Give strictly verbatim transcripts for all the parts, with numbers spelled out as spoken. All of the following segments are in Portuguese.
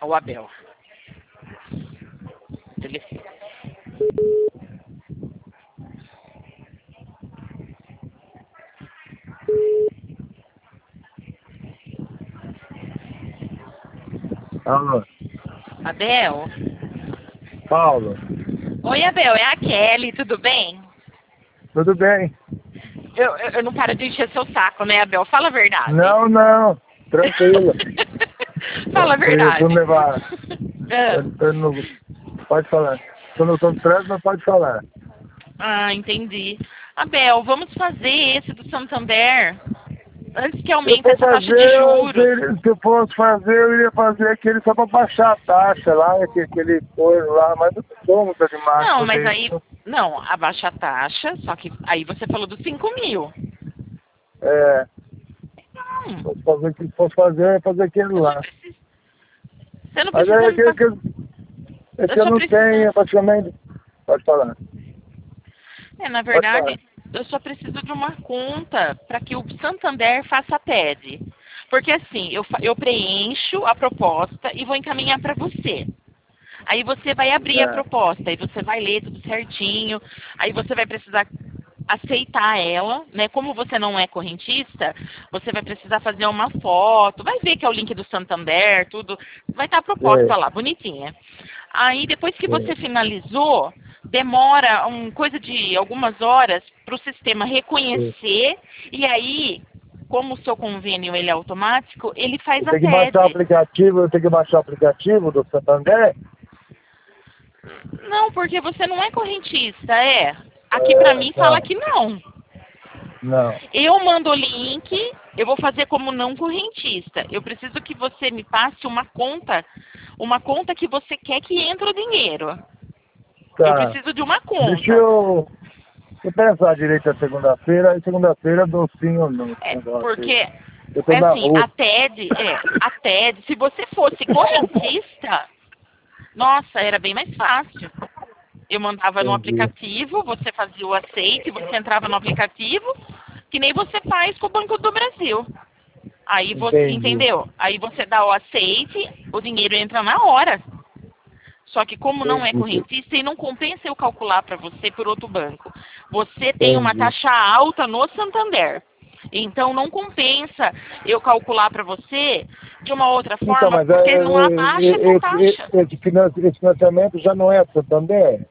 o Abel. Telefone. Alô, Abel? Paulo, Oi, Abel, é a Kelly, tudo bem? tudo bem? Eu, eu, eu não paro de encher seu saco, né, Abel? Fala a verdade. Não, não, tranquilo. Fala a Tranquilo, verdade. tu levar. Ah. Eu, eu não, pode falar. Tu não tô no trânsito, mas pode falar. Ah, entendi. Abel, vamos fazer esse do Santander antes que Se eu aumente for essa taxa de fazer, juros. se, se eu fosse fazer, eu ia fazer aquele só pra baixar a taxa lá, aquele, aquele coisa lá, mas eu não sou muito demais Não, mas fazer aí... isso. Não, abaixa a taxa, só que aí você falou dos cinco mil. É, se Hum, fosse fazer o que fosse fazer, eu ia fazer aquele eu só lá. preciso... Você não Mas precisa é me aquele passar... que, eu- é Eu que eu só não preciso... tenho, praticamente. Pode falar. É, na Pode falar. verdade, eu só preciso de uma conta para que o Santander faça a T E D. Porque assim, eu, fa- eu preencho a proposta e vou encaminhar para você. Aí você vai abrir a É, proposta, aí você vai ler tudo certinho, aí você vai precisar aceitar ela, né? Como você não é correntista, você vai precisar fazer uma foto, vai ver que é o link do Santander, tudo, vai estar a proposta é, lá, bonitinha. Aí depois que é. você finalizou, demora um coisa de algumas horas para o sistema é. reconhecer e aí, como o seu convênio ele é automático, ele faz Eu a tenho que baixar o T E D. aplicativo, eu tenho que baixar o aplicativo do Santander? Não, porque você não é correntista, é. Aqui pra É, mim fala não, que não. não. Eu mando o link, eu vou fazer como não correntista. Eu preciso que você me passe uma conta, uma conta que você quer que entre o dinheiro. Eu Tá. preciso de uma Deixa conta. eu, eu pensar direito a segunda-feira, e segunda-feira eu dou sim ou não esse É, negócio aí. porque Eu tô é na assim, rua. a T E D, é, a T E D, se você fosse correntista, nossa, era bem mais fácil. Eu mandava no Entendi. aplicativo, você fazia o aceite, você entrava no aplicativo, que nem você faz com o Banco do Brasil. Aí você, Entendi. entendeu? Aí você dá o aceite, o dinheiro entra na hora. Só que como não é Entendi. correntista e não compensa eu calcular para você por outro banco. Você tem uma Entendi. taxa alta no Santander. Então não compensa eu calcular para você de uma outra Então, forma, mas é, porque não abaixa é, essa é, esse, taxa. esse finan- esse financiamento já não é Santander?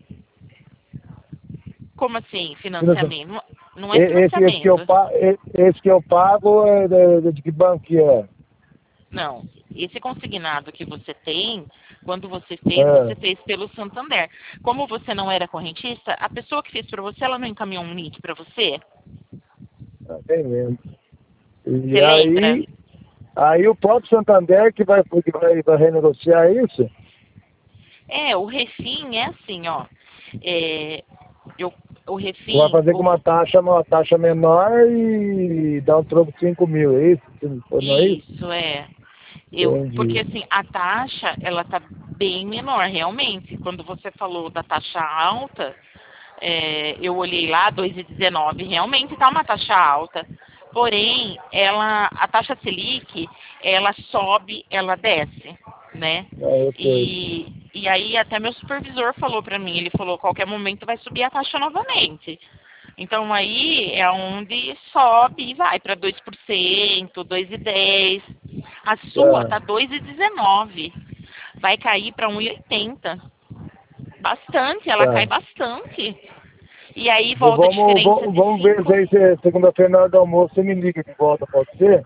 Como assim, Financia- financiamento? Não não é e- Esse, esse, que eu, financiamento. pa- e- esse que eu pago é de, de que banco que é? Não. Esse consignado que você tem, quando você fez, É, você fez pelo Santander. Como você não era correntista, a pessoa que fez para você, ela não encaminhou um link para você? tá bem mesmo. Você E lembra? aí, aí o próprio Santander que vai, que vai, vai renegociar isso? É, o Refim é assim, ó. É, eu, o Vai Refim, fazer com o, uma taxa, uma taxa menor e dar um troco de cinco mil, é isso? Não é isso? isso é. Eu, porque Entendi. assim, a taxa, ela tá bem menor, realmente. Quando você falou da taxa alta, é, eu olhei lá, dois vírgula dezenove, realmente está uma taxa alta. Porém, ela, a taxa Selic, ela sobe, ela desce, né? Ah, eu sei. E, e aí até meu supervisor falou para mim, ele falou, qualquer momento vai subir a taxa novamente. Então aí é onde sobe e vai para dois por cento, dois vírgula dez por cento. A sua Tá. tá dois vírgula dezenove. Vai cair para um vírgula oitenta. Bastante, ela cai Tá. bastante. E aí V- volta a Vamos, diferença vamos, de vamos ver se cinco. aí se- segunda-feira na hora do almoço você me liga de volta, pode ser?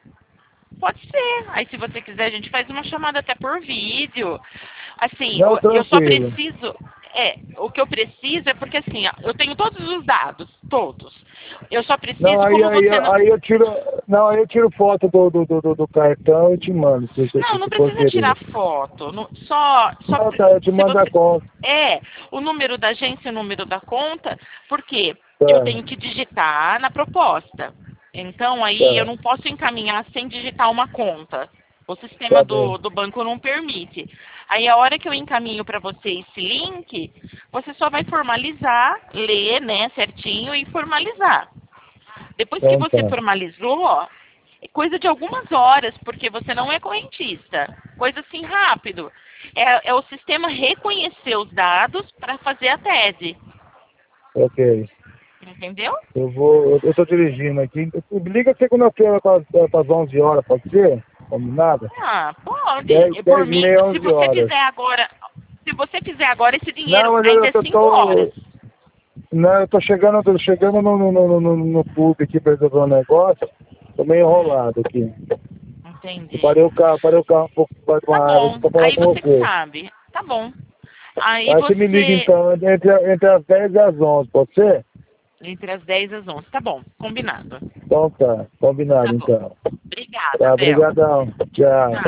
Pode ser. Aí se você quiser a gente faz uma chamada até por vídeo. Assim, Não, eu eu só tranquilo. preciso. É, o que eu preciso é porque assim, ó, eu tenho todos os dados, todos. Eu só Não, preciso, aí, como aí, você não. aí eu tiro, não, aí eu tiro foto do, do, do, do- do cartão e te mando, se, se, Não, se, não se for precisa tirar querer. foto. Não- só, só Não, pre- tá, eu te se mando a você. conta. É, o número da agência e o número da conta, porque eu Tá, tenho que digitar na proposta. Então aí eu tá, não posso encaminhar sem digitar uma conta. O sistema tá bem. do, do banco não permite. Aí a hora que eu encaminho para você esse link, você só vai formalizar, ler, né, certinho e formalizar. Depois que Então você tá, formalizou, coisa de algumas horas, porque você não é correntista. Coisa assim, rápido. É, é o sistema reconhecer os dados para fazer a tese. Ok. Entendeu? Eu vou, eu, eu tô dirigindo aqui. Liga segunda-feira para as onze horas, pode ser? Combinado? Ah, pode. dez, Por dez e mim, meia, se onze você horas. fizer agora, se você fizer agora, esse dinheiro Não, mas eu, ainda é eu cinco tô... horas. Não, eu tô chegando, eu tô chegando no, no, no, no, no clube aqui para resolver um negócio. Tô meio enrolado aqui. Eu Entendi. parei o carro, parei o carro um pouco para Tá uma área bom. para falar Aí com você que você. sabe. Tá bom. Aí Aí você me liga você. então, entre, entre as dez e as onze, pode ser? Entre as dez e as onze. Tá bom. Combinado. Então tá, Tá combinado bom. então. Obrigada, Tá, Bel. obrigadão. Tchau. Tchau.